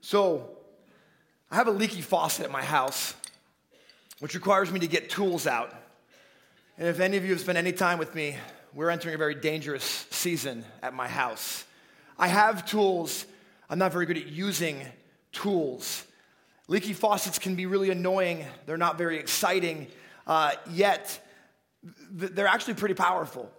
So, I have a leaky faucet at my house, which requires me to get tools out. And if any of you have spent any time with me, we're entering a very dangerous season at my house. I have tools. I'm not very good at using tools. Leaky faucets can be really annoying. They're not very exciting, yet they're actually pretty powerful.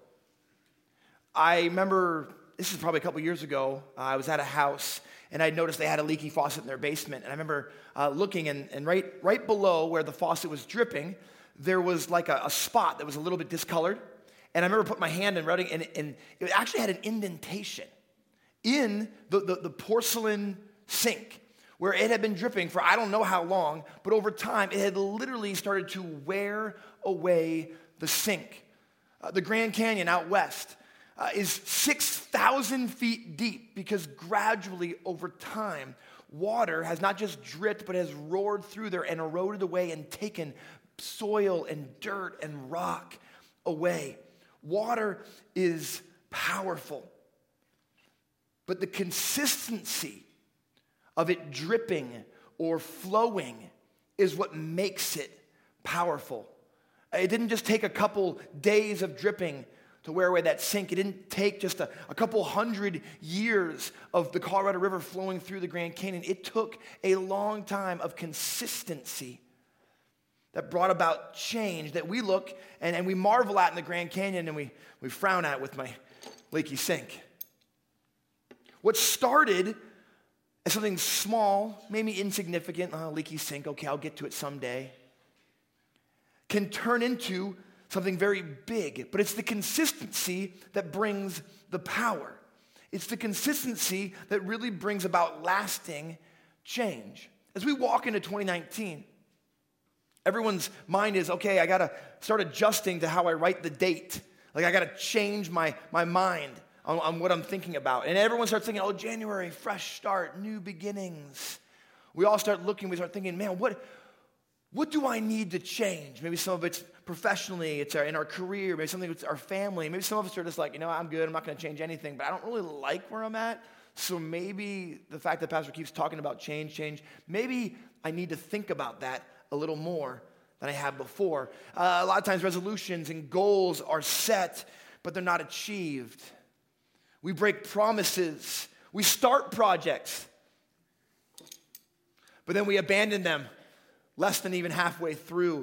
I remember, this is probably a couple years ago, I was at a house, and I noticed they had a leaky faucet in their basement. And I remember looking, and right below where the faucet was dripping, there was like a spot that was a little bit discolored. And I remember putting my hand in rubbing, and it actually had an indentation in the porcelain sink where it had been dripping for I don't know how long, but over time it had literally started to wear away the sink. The Grand Canyon out west is 6,000 feet deep because gradually over time, water has not just dripped, but has roared through there and eroded away and taken soil and dirt and rock away. Water is powerful, but the consistency of it dripping or flowing is what makes it powerful. It didn't just take a couple days of dripping to wear away that sink. It didn't take just a couple hundred years of the Colorado River flowing through the Grand Canyon. It took a long time of consistency that brought about change that we look and we marvel at in the Grand Canyon, and we frown at with my leaky sink. What started as something small, maybe insignificant, leaky sink, okay, I'll get to it someday, can turn into something very big. But it's the consistency that brings the power. It's the consistency that really brings about lasting change. As we walk into 2019, everyone's mind is, okay, I got to start adjusting to how I write the date. Like I got to change my mind on what I'm thinking about. And everyone starts thinking, oh, January, fresh start, new beginnings. We all start looking, we start thinking, man, what do I need to change? Maybe some of it's professionally, it's in our career, maybe something with our family. Maybe some of us are just like, I'm good, I'm not going to change anything, but I don't really like where I'm at. So maybe the fact that Pastor keeps talking about change, maybe I need to think about that a little more than I have before. A lot of times resolutions and goals are set, but they're not achieved. We break promises. We start projects, but then we abandon them less than even halfway through.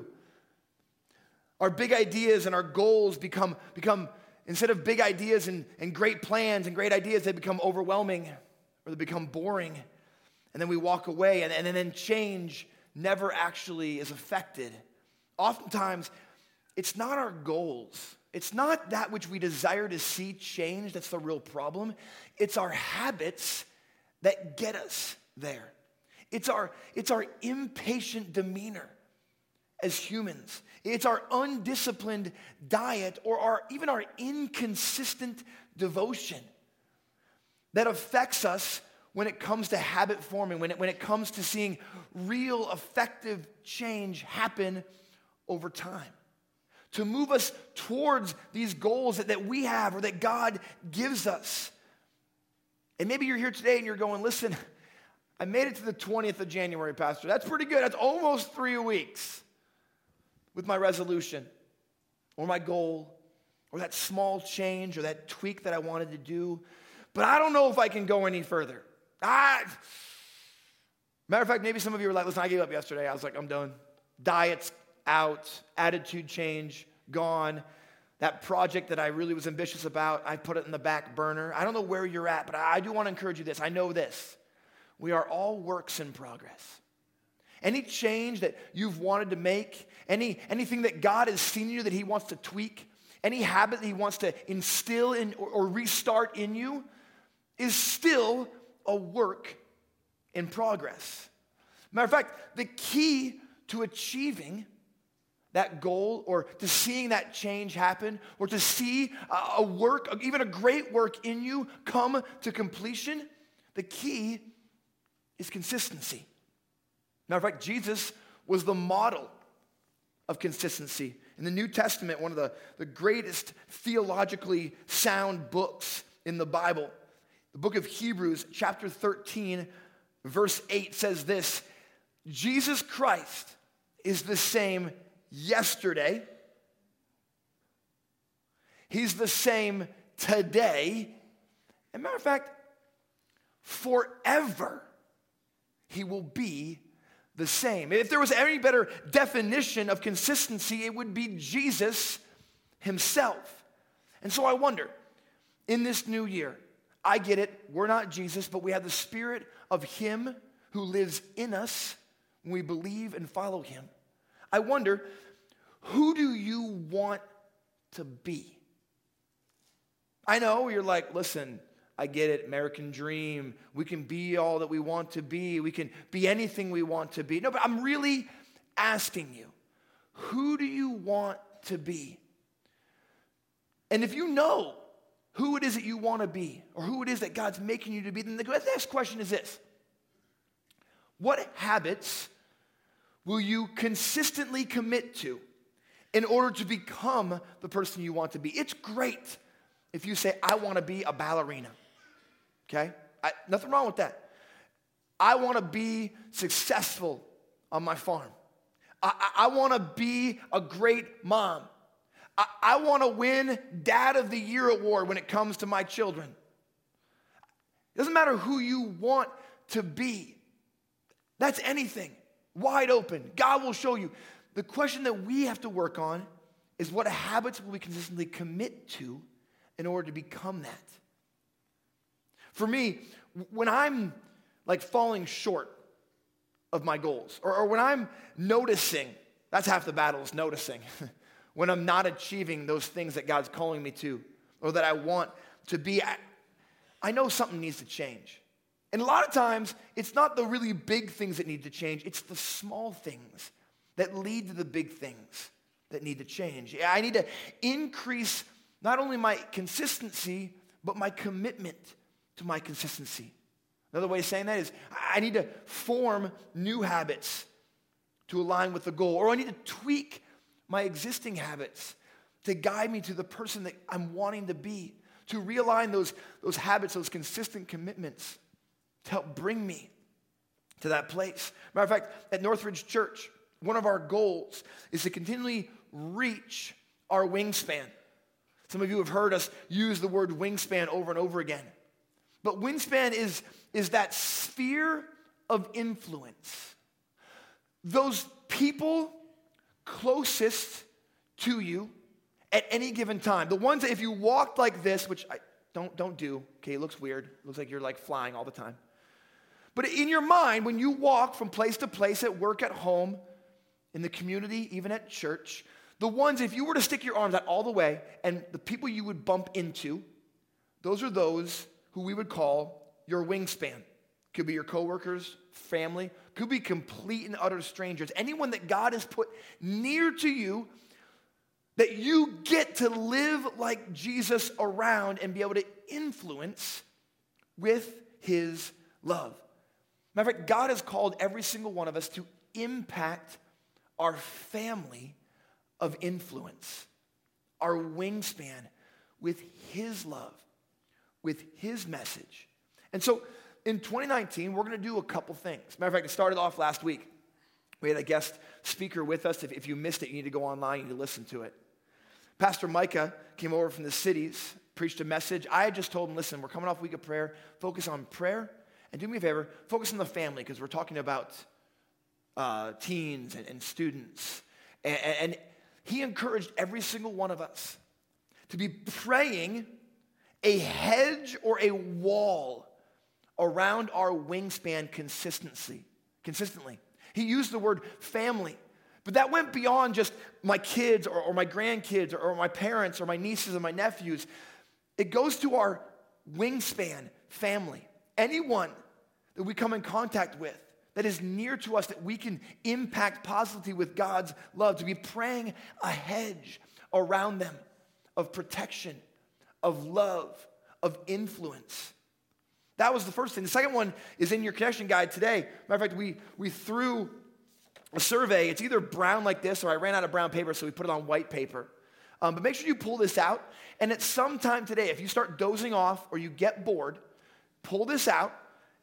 Our big ideas and our goals become instead of big ideas and great plans and great ideas, they become overwhelming or they become boring. And then we walk away, and then change never actually is affected. Oftentimes, it's not our goals. It's not that which we desire to see change that's the real problem. It's our habits that get us there. It's our impatient demeanor as humans. It's our undisciplined diet or even our inconsistent devotion that affects us when it comes to habit forming, when it comes to seeing real effective change happen over time. To move us towards these goals that we have or that God gives us. And maybe you're here today and you're going, listen, I made it to the 20th of January, Pastor. That's pretty good. That's almost 3 weeks with my resolution or my goal or that small change or that tweak that I wanted to do. But I don't know if I can go any further. Matter of fact, maybe some of you were like, listen, I gave up yesterday. I was like, I'm done. Diet's out, attitude change, gone. That project that I really was ambitious about, I put it in the back burner. I don't know where you're at, but I do want to encourage you this. I know this. We are all works in progress. Any change that you've wanted to make, anything that God has seen in you that he wants to tweak, any habit that he wants to instill in or restart in you is still a work in progress. Matter of fact, the key to achieving that goal or to seeing that change happen or to see a work, even a great work in you come to completion, the key is consistency. Matter of fact, Jesus was the model of consistency. In the New Testament, one of the greatest theologically sound books in the Bible, the book of Hebrews, chapter 13, verse 8 says this: Jesus Christ is the same yesterday. He's the same today. As a matter of fact, forever he will be the same. If there was any better definition of consistency, it would be Jesus himself. And so I wonder, in this new year, I get it, we're not Jesus, but we have the Spirit of him who lives in us when we believe and follow him. I wonder, who do you want to be? I know you're like, listen, I get it, American dream. We can be all that we want to be. We can be anything we want to be. No, but I'm really asking you, who do you want to be? And if you know who it is that you want to be, or who it is that God's making you to be, then the next question is this: what habits will you consistently commit to in order to become the person you want to be? It's great if you say, I want to be a ballerina, okay? Nothing wrong with that. I want to be successful on my farm. I want to be a great mom. I want to win Dad of the Year award when it comes to my children. It doesn't matter who you want to be. That's anything. Wide open. God will show you. The question that we have to work on is, what habits will we consistently commit to in order to become that? For me, when I'm like falling short of my goals, or when I'm noticing, that's half the battle, is noticing. When I'm not achieving those things that God's calling me to, or that I want to be, I know something needs to change. And a lot of times, it's not the really big things that need to change, it's the small things that lead to the big things that need to change. I need to increase not only my consistency, but my commitment to my consistency. Another way of saying that is, I need to form new habits to align with the goal, or I need to tweak my existing habits to guide me to the person that I'm wanting to be, to realign those habits, those consistent commitments to help bring me to that place. Matter of fact, at Northridge Church, one of our goals is to continually reach our wingspan. Some of you have heard us use the word wingspan over and over again. But wingspan is that sphere of influence. Those people closest to you at any given time. The ones that if you walked like this, which I don't do, okay, it looks weird. It looks like you're like flying all the time. But in your mind, when you walk from place to place, at work, at home, in the community, even at church, the ones, if you were to stick your arms out all the way, and the people you would bump into, those are those who we would call your wingspan. Could be your coworkers, family, could be complete and utter strangers. Anyone that God has put near to you that you get to live like Jesus around and be able to influence with his love. Matter of fact, God has called every single one of us to impact our family of influence, our wingspan, with his love, with his message. And so in 2019, we're going to do a couple things. Matter of fact, it started off last week. We had a guest speaker with us. If you missed it, you need to go online, you need to listen to it. Pastor Micah came over from the cities, preached a message. I had just told him, listen, we're coming off a week of prayer. Focus on prayer. And do me a favor, focus on the family, because we're talking about teens and students. And he encouraged every single one of us to be praying a hedge or a wall around our wingspan consistently. He used the word family, but that went beyond just my kids or my grandkids or my parents or my nieces and my nephews. It goes to our wingspan family. Anyone that we come in contact with that is near to us that we can impact positively with God's love, to be praying a hedge around them of protection, of love, of influence. That was the first thing. The second one is in your connection guide today. Matter of fact, we threw a survey. It's either brown like this, or I ran out of brown paper, so we put it on white paper. But make sure you pull this out. And at some time today, if you start dozing off or you get bored, pull this out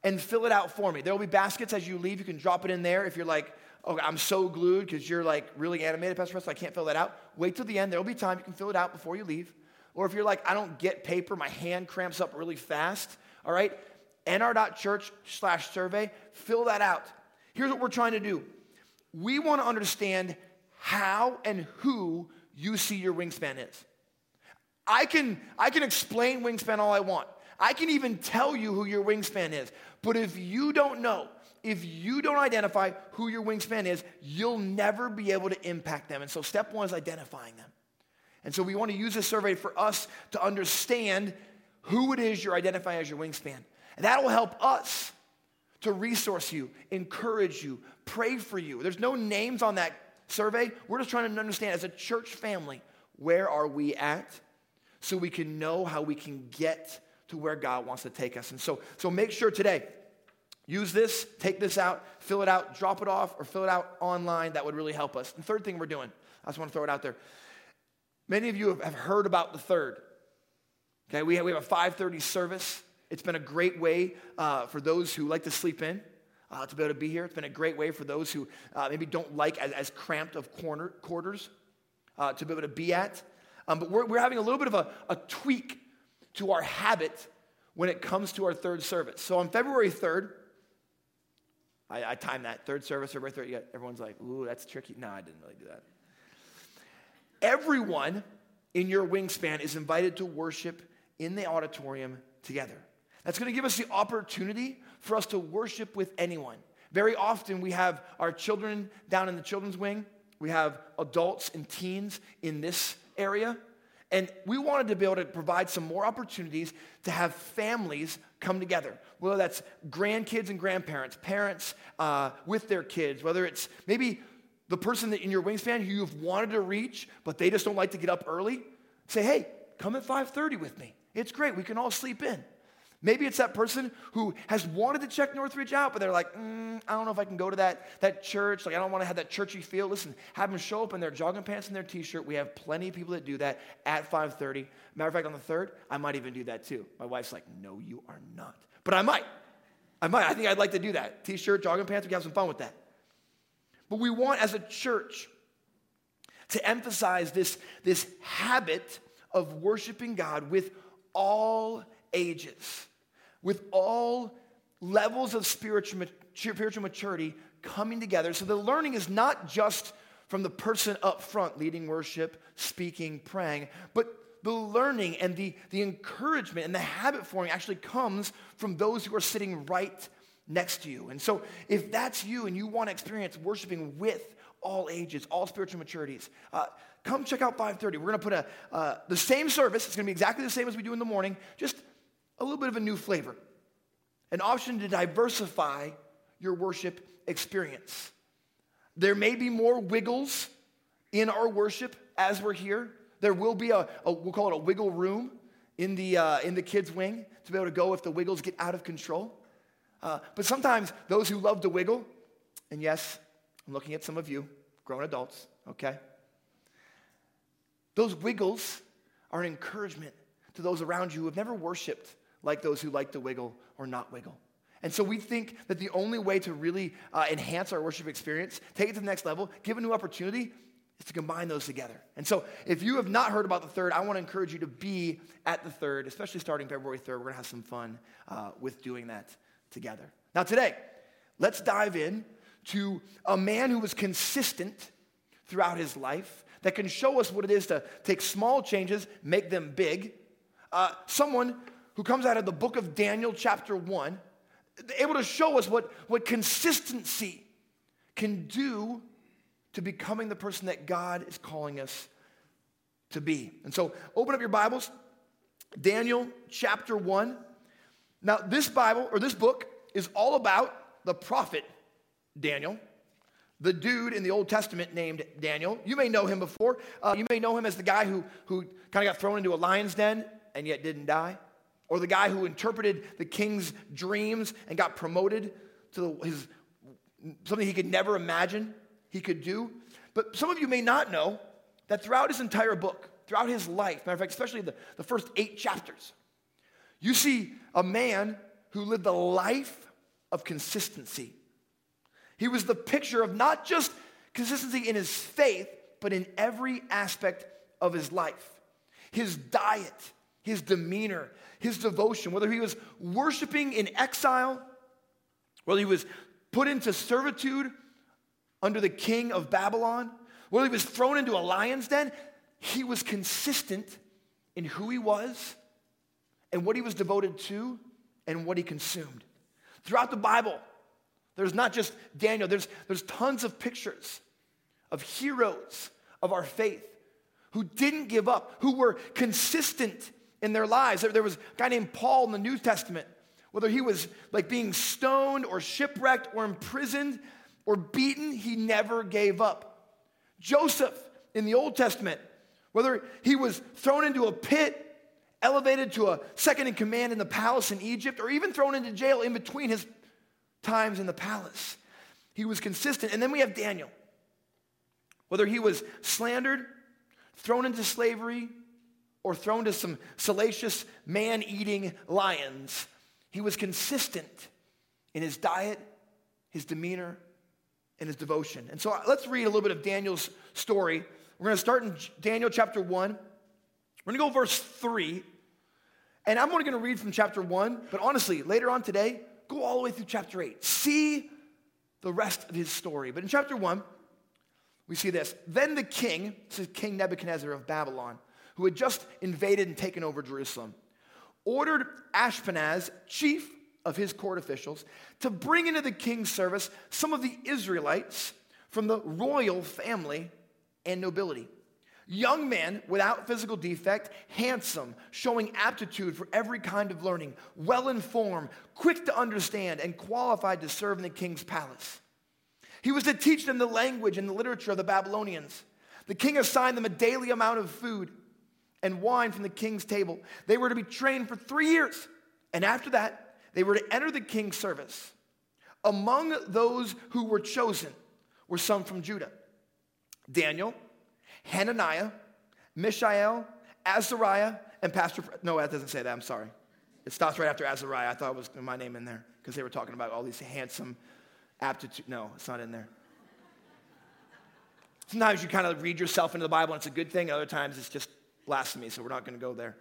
and fill it out for me. There will be baskets as you leave. You can drop it in there. If you're like, oh, I'm so glued because you're like really animated, Pastor Russ, I can't fill that out. Wait till the end. There will be time. You can fill it out before you leave. Or if you're like, I don't get paper, my hand cramps up really fast, all right? nr.church/survey, fill that out. Here's what we're trying to do. We want to understand how and who you see your wingspan is. I can explain wingspan all I want. I can even tell you who your wingspan is. But if you don't know, if you don't identify who your wingspan is, you'll never be able to impact them. And so step one is identifying them. And so we want to use this survey for us to understand who it is you're identifying as your wingspan. And that will help us to resource you, encourage you, pray for you. There's no names on that survey. We're just trying to understand as a church family, where are we at so we can know how we can get to where God wants to take us. And so make sure today, use this, take this out, fill it out, drop it off, or fill it out online. That would really help us. The third thing we're doing, I just want to throw it out there. Many of you have heard about the third. Okay, we have a 5:30 service. It's been a great way for those who like to sleep in to be able to be here. It's been a great way for those who maybe don't like as cramped of quarters to be able to be at. But we're having a little bit of a tweak to our habit when it comes to our third service. So on February 3rd, I timed that, third service, February 3rd. Everyone's like, ooh, that's tricky. No, I didn't really do that. Everyone in your wingspan is invited to worship in the auditorium together. That's going to give us the opportunity for us to worship with anyone. Very often we have our children down in the children's wing. We have adults and teens in this area. And we wanted to be able to provide some more opportunities to have families come together, whether that's grandkids and grandparents, parents with their kids, whether it's maybe the person that in your wingspan who you've wanted to reach, but they just don't like to get up early. Say, hey, come at 5:30 with me. It's great. We can all sleep in. Maybe it's that person who has wanted to check Northridge out, but they're like, I don't know if I can go to that church. Like, I don't want to have that churchy feel. Listen, have them show up in their jogging pants and their t-shirt. We have plenty of people that do that at 5:30. Matter of fact, on the 3rd, I might even do that too. My wife's like, no, you are not. But I might. I think I'd like to do that. T-shirt, jogging pants, we can have some fun with that. But we want, as a church, to emphasize this habit of worshiping God with all ages, with all levels of spiritual maturity coming together. So the learning is not just from the person up front leading worship, speaking, praying, but the learning and the encouragement and the habit forming actually comes from those who are sitting right next to you. And so if that's you and you want to experience worshiping with all ages, all spiritual maturities, come check out 5:30. We're going to put the same service. It's going to be exactly the same as we do in the morning, just a little bit of a new flavor, an option to diversify your worship experience. There may be more wiggles in our worship as we're here. There will be we'll call it a wiggle room in the kids' wing to be able to go if the wiggles get out of control. But sometimes those who love to wiggle, and yes, I'm looking at some of you, grown adults, okay? Those wiggles are an encouragement to those around you who have never worshiped like those who like to wiggle or not wiggle. And so we think that the only way to really enhance our worship experience, take it to the next level, give a new opportunity, is to combine those together. And so if you have not heard about the third, I want to encourage you to be at the third, especially starting February 3rd. We're going to have some fun with doing that together. Now today, let's dive in to a man who was consistent throughout his life that can show us what it is to take small changes, make them big. Someone who comes out of the book of Daniel, chapter 1, able to show us what consistency can do to becoming the person that God is calling us to be. And so open up your Bibles, Daniel chapter 1. Now this book is all about the prophet Daniel, the dude in the Old Testament named Daniel. You may know him before. You may know him as the guy who kind of got thrown into a lion's den and yet didn't die. Or the guy who interpreted the king's dreams and got promoted to something he could never imagine he could do. But some of you may not know that throughout his entire book, throughout his life, matter of fact, especially the first 8 chapters, you see a man who lived a life of consistency. He was the picture of not just consistency in his faith, but in every aspect of his life. His diet, his demeanor, his devotion, whether he was worshiping in exile, whether he was put into servitude under the king of Babylon, whether he was thrown into a lion's den, he was consistent in who he was and what he was devoted to and what he consumed. Throughout the Bible, there's not just Daniel, there's tons of pictures of heroes of our faith who didn't give up, who were consistent in their lives. There was a guy named Paul in the New Testament, whether he was like being stoned or shipwrecked or imprisoned or beaten, he never gave up. Joseph in the Old Testament, whether he was thrown into a pit, elevated to a second in command in the palace in Egypt, or even thrown into jail in between his times in the palace, he was consistent. And then we have Daniel. Whether he was slandered, thrown into slavery, or thrown to some salacious man-eating lions, he was consistent in his diet, his demeanor, and his devotion. And so let's read a little bit of Daniel's story. We're going to start in Daniel chapter 1. We're going to go verse 3. And I'm only going to read from chapter 1, but honestly, later on today, go all the way through chapter 8. See the rest of his story. But in chapter 1, we see this. Then the king, this is King Nebuchadnezzar of Babylon, who had just invaded and taken over Jerusalem, ordered Ashpenaz, chief of his court officials, to bring into the king's service some of the Israelites from the royal family and nobility. Young men without physical defect, handsome, showing aptitude for every kind of learning, well-informed, quick to understand, and qualified to serve in the king's palace. He was to teach them the language and the literature of the Babylonians. The king assigned them a daily amount of food and wine from the king's table. They were to be trained for 3 years, and after that, they were to enter the king's service. Among those who were chosen were some from Judah: Daniel, Hananiah, Mishael, Azariah, and no, that doesn't say that, I'm sorry. It stops right after Azariah. I thought it was my name in there because they were talking about all these handsome aptitude. No, it's not in there. Sometimes you kind of read yourself into the Bible and it's a good thing. Other times it's just blasphemy, so we're not going to go there.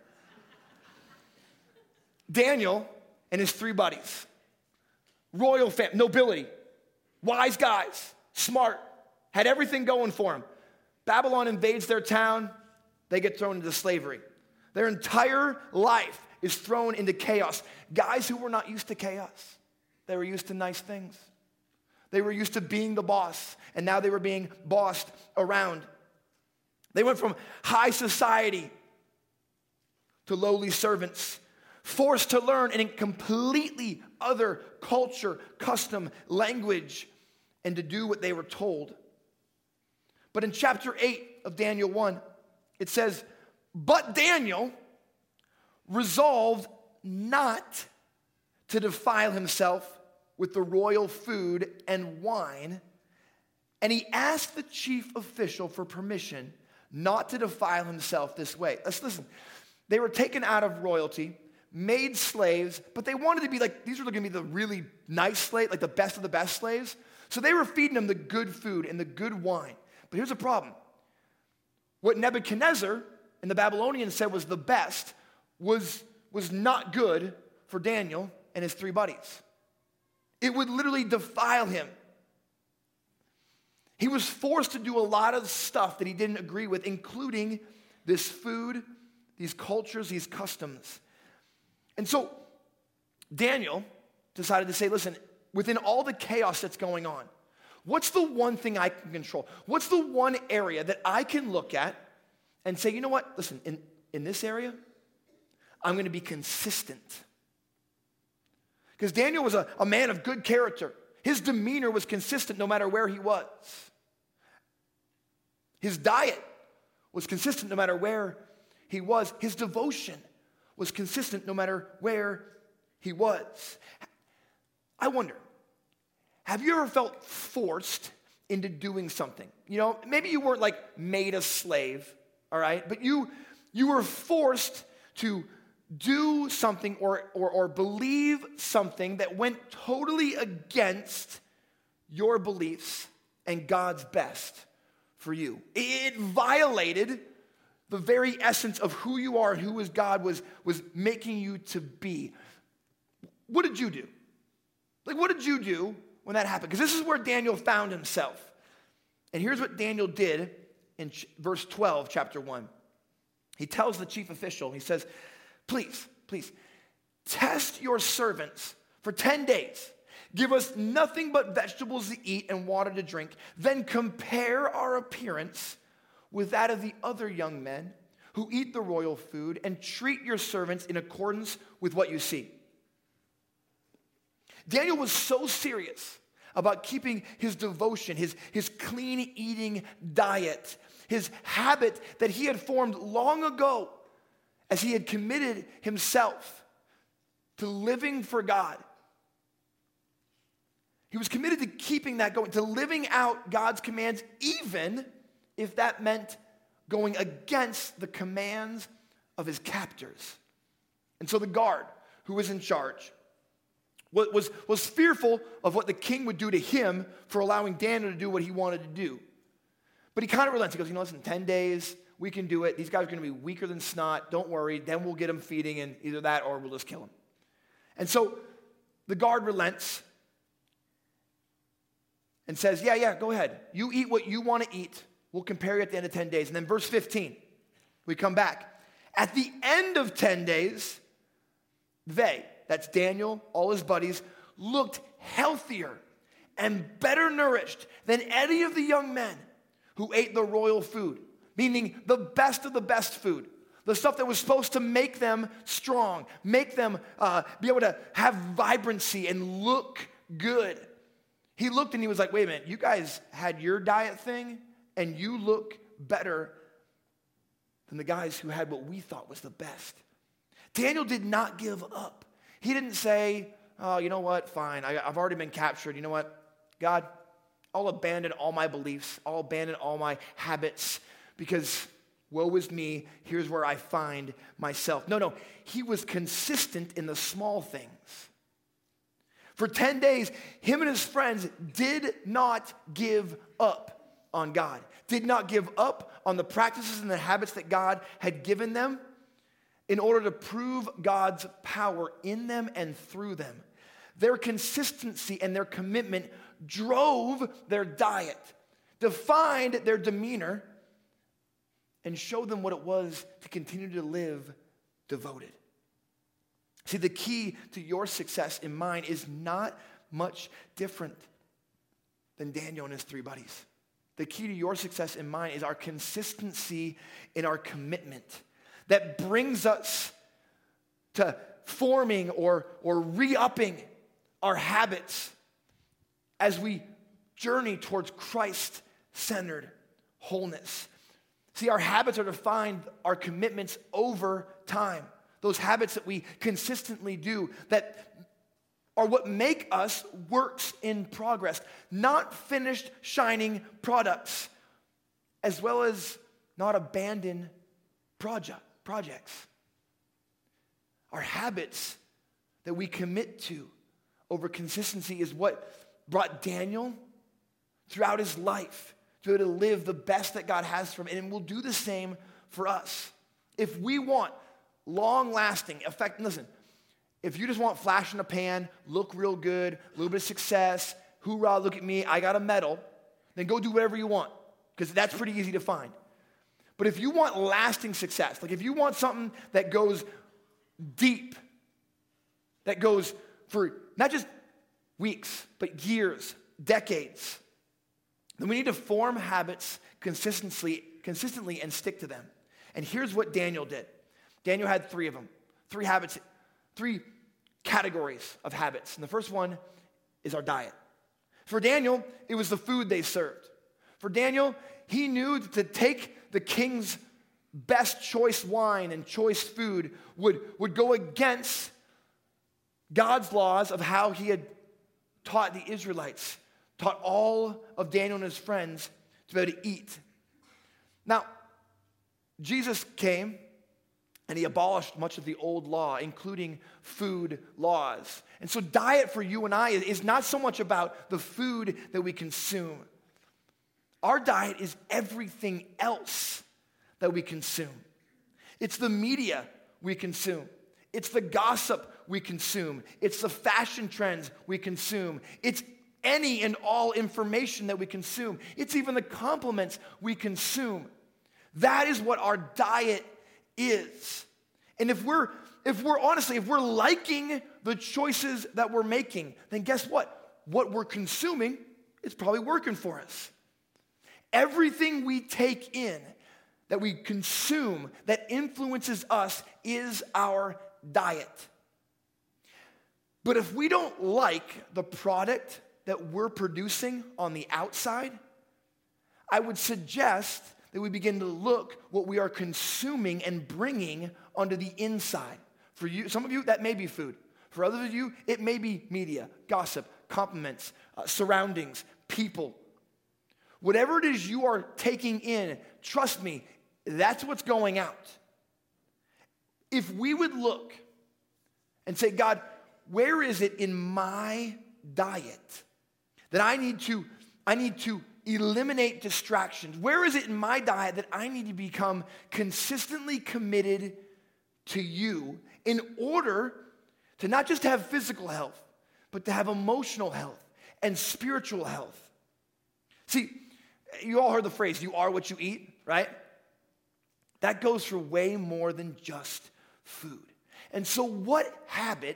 Daniel and his 3 buddies, royal family, nobility, wise guys, smart, had everything going for them. Babylon invades their town, they get thrown into slavery. Their entire life is thrown into chaos. Guys who were not used to chaos. They were used to nice things. They were used to being the boss, and now they were being bossed around. They went from high society to lowly servants, forced to learn in a completely other culture, custom, language, and to do what they were told. But in chapter 8 of Daniel 1, it says, "But Daniel resolved not to defile himself with the royal food and wine, and he asked the chief official for permission not to defile himself this way." Let's listen. They were taken out of royalty, made slaves, but they wanted to be like, these were going to be the really nice slaves, like the best of the best slaves. So they were feeding them the good food and the good wine. But here's the problem. What Nebuchadnezzar and the Babylonians said was the best was not good for Daniel and his 3 buddies. It would literally defile him. He was forced to do a lot of stuff that he didn't agree with, including this food, these cultures, these customs. And so Daniel decided to say, listen, within all the chaos that's going on, what's the one thing I can control? What's the one area that I can look at and say, you know what? Listen, in this area, I'm going to be consistent. Because Daniel was a man of good character. His demeanor was consistent no matter where he was. His diet was consistent no matter where he was. His devotion was consistent no matter where he was. I wonder, have you ever felt forced into doing something? You know, maybe you weren't like made a slave, all right? But you were forced to do something or believe something that went totally against your beliefs and God's best for you. It violated the very essence of who you are and who God was making you to be. What did you do? Like, what did you do when that happened? Because this is where Daniel found himself. And here's what Daniel did in verse 12, chapter 1. He tells the chief official, he says, please, test your servants for 10 days. Give us nothing but vegetables to eat and water to drink. Then compare our appearance with that of the other young men who eat the royal food, and treat your servants in accordance with what you see. Daniel was so serious about keeping his devotion, his clean eating diet, his habit that he had formed long ago as he had committed himself to living for God. He was committed to keeping that going, to living out God's commands, even if that meant going against the commands of his captors. And so the guard who was in charge was fearful of what the king would do to him for allowing Daniel to do what he wanted to do. But he kind of relents. He goes, listen, 10 days, we can do it. These guys are going to be weaker than snot. Don't worry. Then we'll get them feeding, and either that or we'll just kill them. And so the guard relents and says, yeah, go ahead. You eat what you want to eat. We'll compare you at the end of 10 days. And then verse 15, we come back. At the end of 10 days, that's Daniel, all his buddies, looked healthier and better nourished than any of the young men who ate the royal food, meaning the best of the best food, the stuff that was supposed to make them strong, make them be able to have vibrancy and look good. He looked and he was like, wait a minute, you guys had your diet thing and you look better than the guys who had what we thought was the best. Daniel did not give up. He didn't say, oh, you know what, fine, I've already been captured. You know what, God, I'll abandon all my beliefs. I'll abandon all my habits because woe is me. Here's where I find myself. No, he was consistent in the small things. For 10 days, him and his friends did not give up on God, did not give up on the practices and the habits that God had given them in order to prove God's power in them and through them. Their consistency and their commitment drove their diet, defined their demeanor, and showed them what it was to continue to live devoted. See, the key to your success and mine is not much different than Daniel and his three buddies. The key to your success and mine is our consistency in our commitment that brings us to forming or re-upping our habits as we journey towards Christ-centered wholeness. See, our habits are defined, our commitments over time. Those habits that we consistently do that are what make us works in progress, not finished shining products, as well as not abandoned projects. Our habits that we commit to over consistency is what brought Daniel throughout his life to live the best that God has for him, and will do the same for us. If we want long-lasting effect, listen, if you just want flash in the pan, look real good, a little bit of success, hoorah, look at me, I got a medal, then go do whatever you want, because that's pretty easy to find. But if you want lasting success, like if you want something that goes deep, that goes for not just weeks, but years, decades, then we need to form habits consistently and stick to them. And here's what Daniel did. Daniel had 3 of them, 3 habits, 3 categories of habits. And the first one is our diet. For Daniel, it was the food they served. For Daniel, he knew to take the king's best choice wine and choice food would go against God's laws of how he had taught the Israelites, taught all of Daniel and his friends to be able to eat. Now, Jesus came And he abolished much of the old law, including food laws. And so diet for you and I is not so much about the food that we consume. Our diet is everything else that we consume. It's the media we consume. It's the gossip we consume. It's the fashion trends we consume. It's any and all information that we consume. It's even the compliments we consume. That is what our diet is. And if we're liking the choices that we're making, then guess what? What we're consuming is probably working for us. Everything we take in, that we consume, that influences us is our diet. But if we don't like the product that we're producing on the outside, I would suggest that we begin to look what we are consuming and bringing onto the inside. For you, some of you, that may be food. For others of you, it may be media, gossip, compliments, surroundings, people. Whatever it is you are taking in, trust me, that's what's going out. If we would look and say, God, where is it in my diet that I need to eliminate distractions? Where is it in my diet that I need to become consistently committed to you in order to not just have physical health, but to have emotional health and spiritual health? See, you all heard the phrase, you are what you eat, right? That goes for way more than just food. And so what habit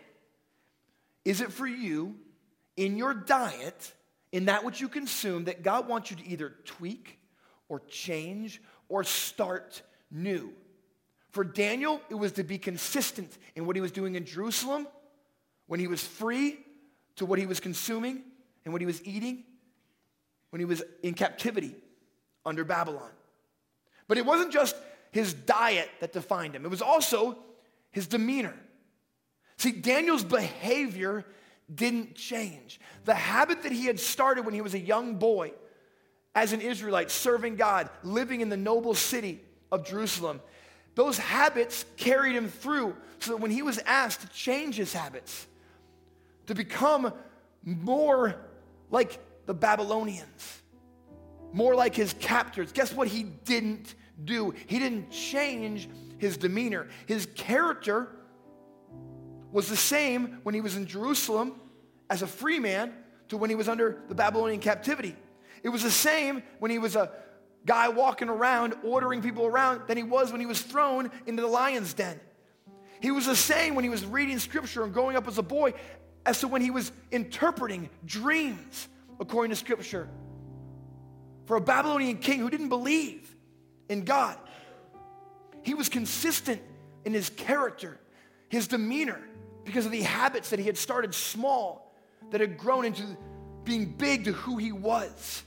is it for you in your diet, in that which you consume, that God wants you to either tweak or change or start new? For Daniel, it was to be consistent in what he was doing in Jerusalem, when he was free, to what he was consuming and what he was eating, when he was in captivity under Babylon. But it wasn't just his diet that defined him. It was also his demeanor. See, Daniel's behavior didn't change. The habit that he had started when he was a young boy as an Israelite, serving God, living in the noble city of Jerusalem, those habits carried him through so that when he was asked to change his habits, to become more like the Babylonians, more like his captors, guess what he didn't do? He didn't change his demeanor. His character was the same when he was in Jerusalem as a free man to when he was under the Babylonian captivity. It was the same when he was a guy walking around, ordering people around, than he was when he was thrown into the lion's den. He was the same when he was reading scripture and growing up as a boy as to when he was interpreting dreams according to scripture. For a Babylonian king who didn't believe in God, he was consistent in his character, his demeanor, because of the habits that he had started small, that had grown into being big to who he was.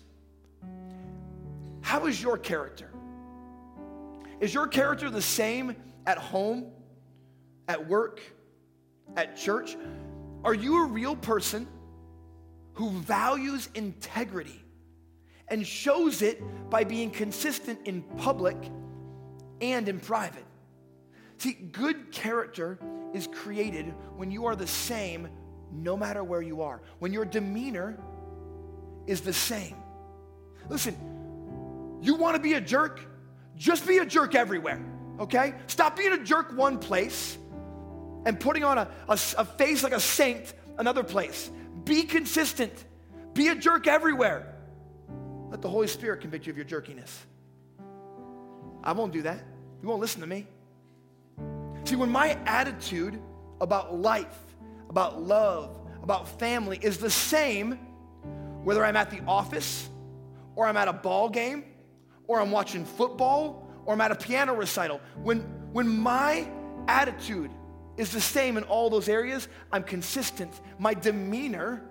How is your character? Is your character the same at home, at work, at church? Are you a real person who values integrity and shows it by being consistent in public and in private? See, good character is created when you are the same no matter where you are, when your demeanor is the same. Listen, you want to be a jerk? Just be a jerk everywhere, okay? Stop being a jerk one place and putting on a face like a saint another place. Be consistent. Be a jerk everywhere. Let the Holy Spirit convict you of your jerkiness. I won't do that. You won't listen to me. See, when my attitude about life, about love, about family is the same, whether I'm at the office or I'm at a ball game or I'm watching football or I'm at a piano recital, when my attitude is the same in all those areas, I'm consistent. My demeanor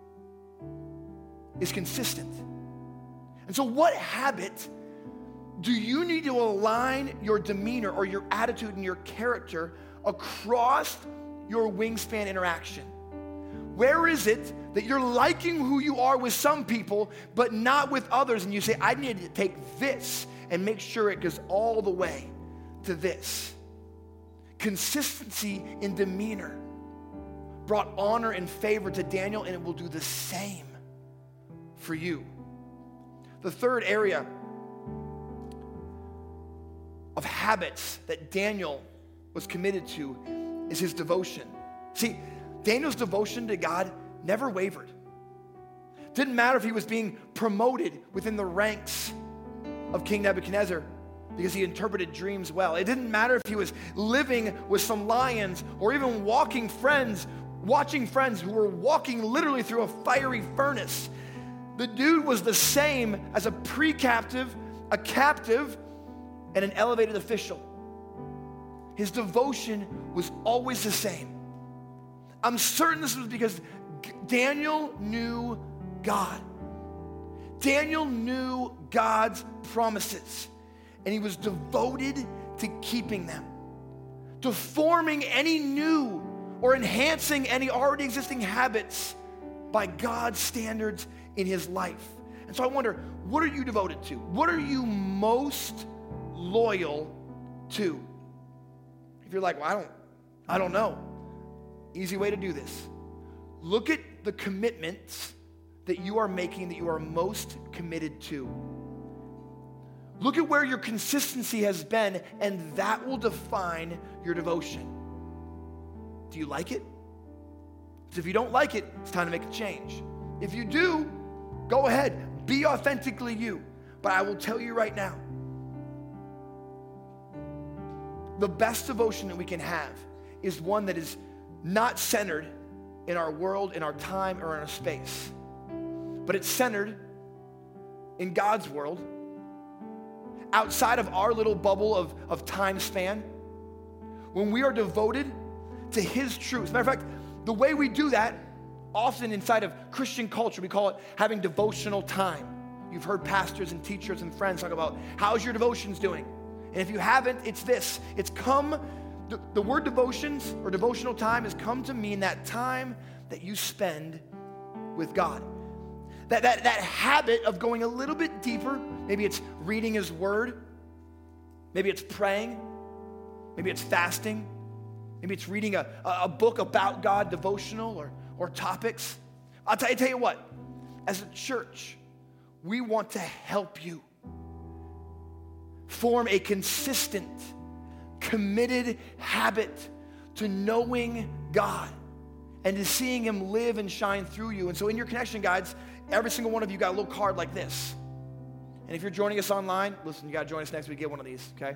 is consistent. And so what habit do you need to align your demeanor or your attitude and your character across your wingspan interaction? Where is it that you're liking who you are with some people, but not with others, and you say, I need to take this and make sure it goes all the way to this? Consistency in demeanor brought honor and favor to Daniel, and it will do the same for you. The third area of habits that Daniel was committed to is his devotion. See, Daniel's devotion to God never wavered. Didn't matter if he was being promoted within the ranks of King Nebuchadnezzar because he interpreted dreams well. It didn't matter if he was living with some lions or even watching friends who were walking literally through a fiery furnace. The dude was the same as a pre-captive, a captive, and an elevated official. His devotion was always the same. I'm certain this was because Daniel knew God. Daniel knew God's promises, and he was devoted to keeping them, to forming any new or enhancing any already existing habits by God's standards in his life. And so I wonder, what are you devoted to? What are you most loyal to? If you're like, well, I don't know. Easy way to do this. Look at the commitments that you are making, that you are most committed to. Look at where your consistency has been, and that will define your devotion. Do you like it? Because if you don't like it, it's time to make a change. If you do, go ahead, be authentically you. But I will tell you right now, the best devotion that we can have is one that is not centered in our world, in our time, or in our space. But it's centered in God's world, outside of our little bubble of time span, when we are devoted to his truth. As a matter of fact, the way we do that, often inside of Christian culture, we call it having devotional time. You've heard pastors and teachers and friends talk about, how's your devotions doing? And if you haven't, it's this. The word devotions or devotional time has come to mean that time that you spend with God. That habit of going a little bit deeper. Maybe it's reading his word. Maybe it's praying. Maybe it's fasting. Maybe it's reading a book about God, devotional or topics. I'll tell you what, as a church, we want to help you form a consistent, committed habit to knowing God and to seeing him live and shine through you. And so in your connection guides, every single one of you got a little card like this. And if you're joining us online, listen, you got to join us next week, get one of these, okay?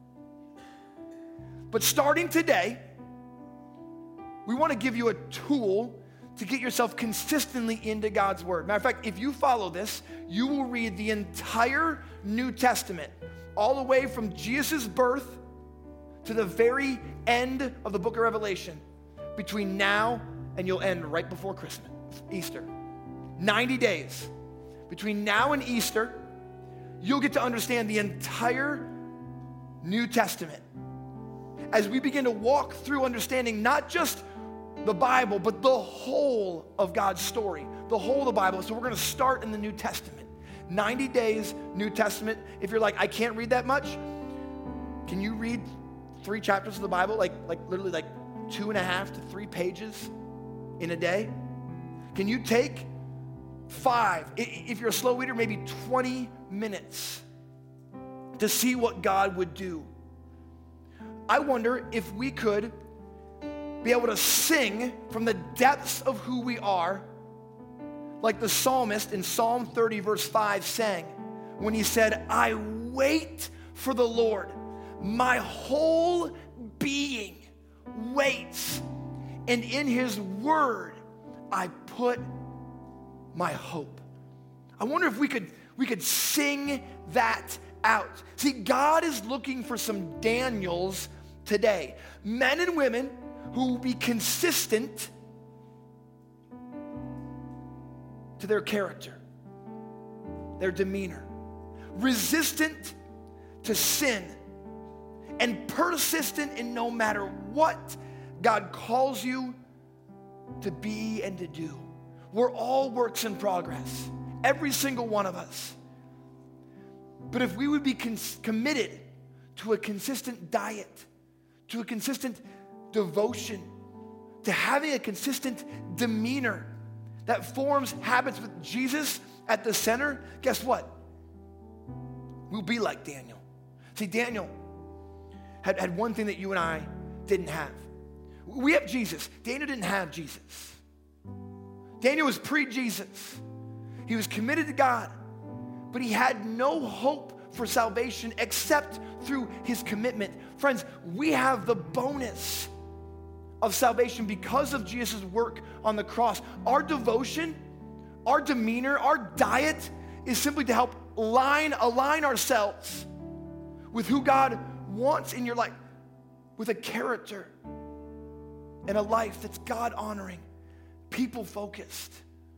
But starting today, we want to give you a tool to get yourself consistently into God's word. Matter of fact, if you follow this, you will read the entire New Testament, all the way from Jesus' birth to the very end of the book of Revelation, between now and you'll end right before Christmas, Easter. 90 days. Between now and Easter, you'll get to understand the entire New Testament. As we begin to walk through understanding not just the Bible, but the whole of God's story, the whole of the Bible. So we're going to start in the New Testament. 90 days, New Testament. If you're like, I can't read that much, can you read 3 chapters of the Bible, like literally like 2.5 to 3 pages in a day? Can you take 5, if you're a slow reader, maybe 20 minutes to see what God would do? I wonder if we could be able to sing from the depths of who we are, like the psalmist in Psalm 30 verse 5 sang when he said, I wait for the Lord. My whole being waits, and in his word I put my hope. I wonder if we could sing that out. See, God is looking for some Daniels today, men and women who will be consistent to their character, their demeanor, resistant to sin, and persistent in no matter what God calls you to be and to do. We're all works in progress, every single one of us. But if we would be committed to a consistent diet, to a consistent devotion, to having a consistent demeanor that forms habits with Jesus at the center, guess what? We'll be like Daniel. See, Daniel had one thing that you and I didn't have. We have Jesus. Daniel didn't have Jesus. Daniel was pre-Jesus. He was committed to God, but he had no hope for salvation except through his commitment. Friends, we have the bonus of salvation because of Jesus' work on the cross. Our devotion, our demeanor, our diet is simply to help align ourselves with who God wants in your life, with a character and a life that's God-honoring, people-focused.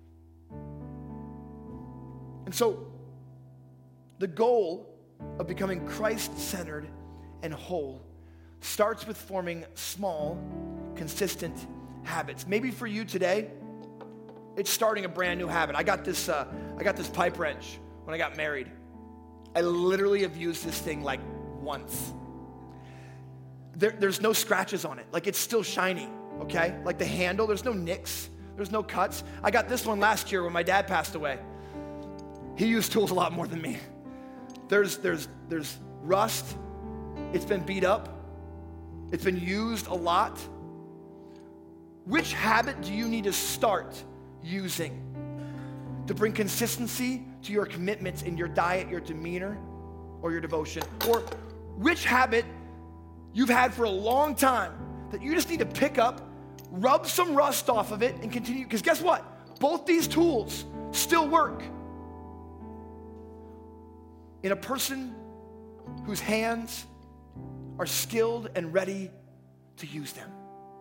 And so, the goal of becoming Christ-centered and whole starts with forming small, consistent habits. Maybe for you today, it's starting a brand new habit. I got this pipe wrench when I got married. I literally have used this thing like once. There's no scratches on it. Like, it's still shiny, okay? Like the handle, there's no nicks, there's no cuts. I got this one last year when my dad passed away. He used tools a lot more than me. There's rust. It's been beat up. It's been used a lot. Which habit do you need to start using to bring consistency to your commitments in your diet, your demeanor, or your devotion? Or which habit you've had for a long time that you just need to pick up, rub some rust off of it, and continue? Because guess what? Both these tools still work in a person whose hands are skilled and ready to use them.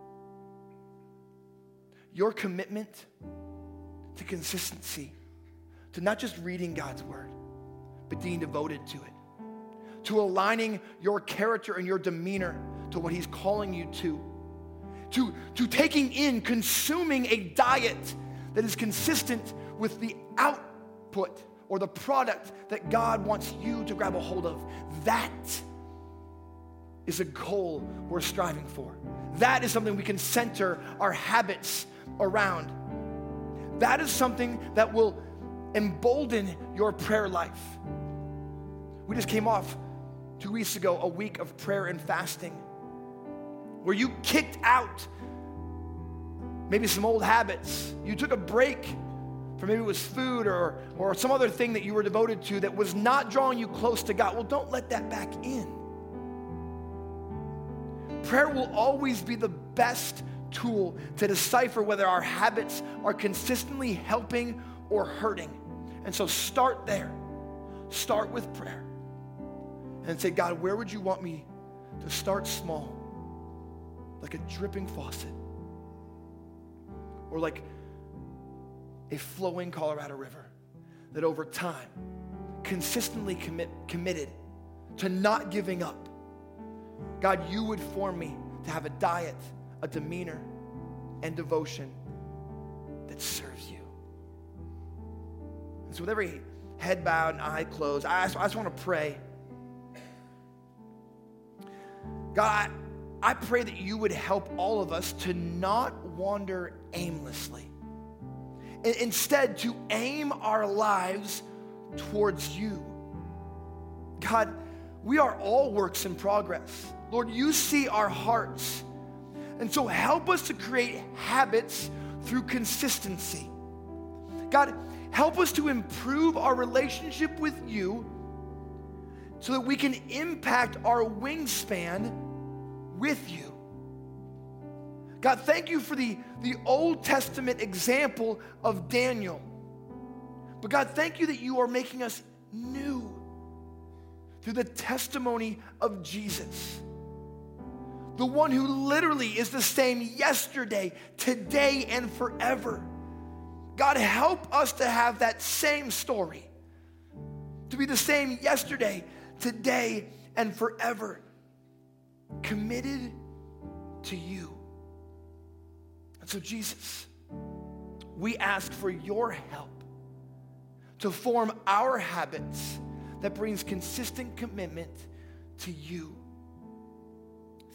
Your commitment to consistency, to not just reading God's word, but being devoted to it, to aligning your character and your demeanor to what he's calling you to taking in, consuming a diet that is consistent with the output or the product that God wants you to grab a hold of. That is a goal we're striving for. That is something we can center our habits around. That is something that will embolden your prayer life. We just came off 2 weeks ago a week of prayer and fasting where you kicked out maybe some old habits. You took a break from maybe it was food or some other thing that you were devoted to that was not drawing you close to God. Well, don't let that back in. Prayer will always be the best tool to decipher whether our habits are consistently helping or hurting. And so start there. Start with prayer. And say, God, where would you want me to start small? Like a dripping faucet. Or like a flowing Colorado River that over time consistently committed to not giving up. God, you would form me to have a diet, a demeanor, and devotion that serves you. And so with every head bowed and eye closed, I just want to pray. God, I pray that you would help all of us to not wander aimlessly. Instead, to aim our lives towards you. God, we are all works in progress. Lord, you see our hearts. And so help us to create habits through consistency. God, help us to improve our relationship with you so that we can impact our wingspan with you. God, thank you for the Old Testament example of Daniel. But God, thank you that you are making us new through the testimony of Jesus. The one who literally is the same yesterday, today, and forever. God, help us to have that same story. To be the same yesterday, today, and forever. Committed to you. And so, Jesus, we ask for your help to form our habits that brings consistent commitment to you.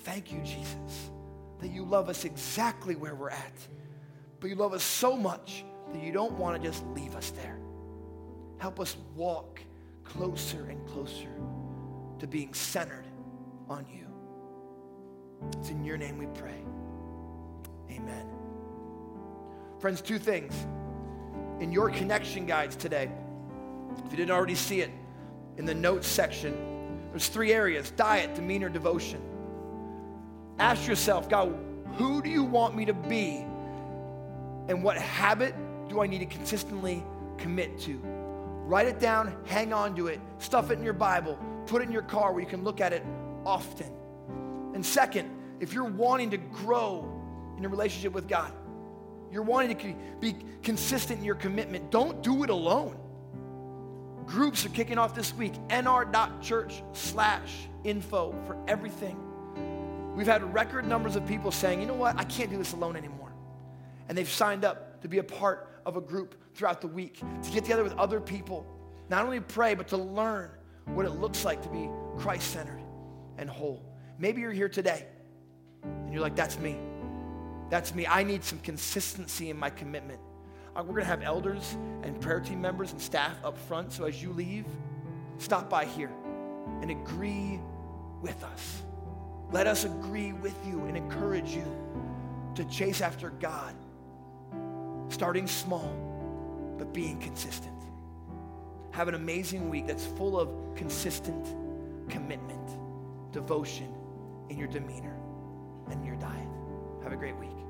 Thank you, Jesus, that you love us exactly where we're at, but you love us so much that you don't want to just leave us there. Help us walk closer and closer to being centered on you. It's in your name we pray. Amen. Friends, 2 things. In your connection guides today, if you didn't already see it, in the notes section, there's 3 areas: diet, demeanor, devotion. Ask yourself, God, who do you want me to be? And what habit do I need to consistently commit to? Write it down, hang on to it, stuff it in your Bible, put it in your car where you can look at it often. And second, if you're wanting to grow in a relationship with God, you're wanting to be consistent in your commitment, don't do it alone. Groups are kicking off this week, nr.church/info for everything. We've had record numbers of people saying, you know what, I can't do this alone anymore. And they've signed up to be a part of a group throughout the week, to get together with other people, not only pray, but to learn what it looks like to be Christ-centered and whole. Maybe you're here today, and you're like, that's me. That's me. I need some consistency in my commitment. We're going to have elders and prayer team members and staff up front, so as you leave, stop by here and agree with us. Let us agree with you and encourage you to chase after God, starting small, but being consistent. Have an amazing week that's full of consistent commitment, devotion in your demeanor and in your diet. Have a great week.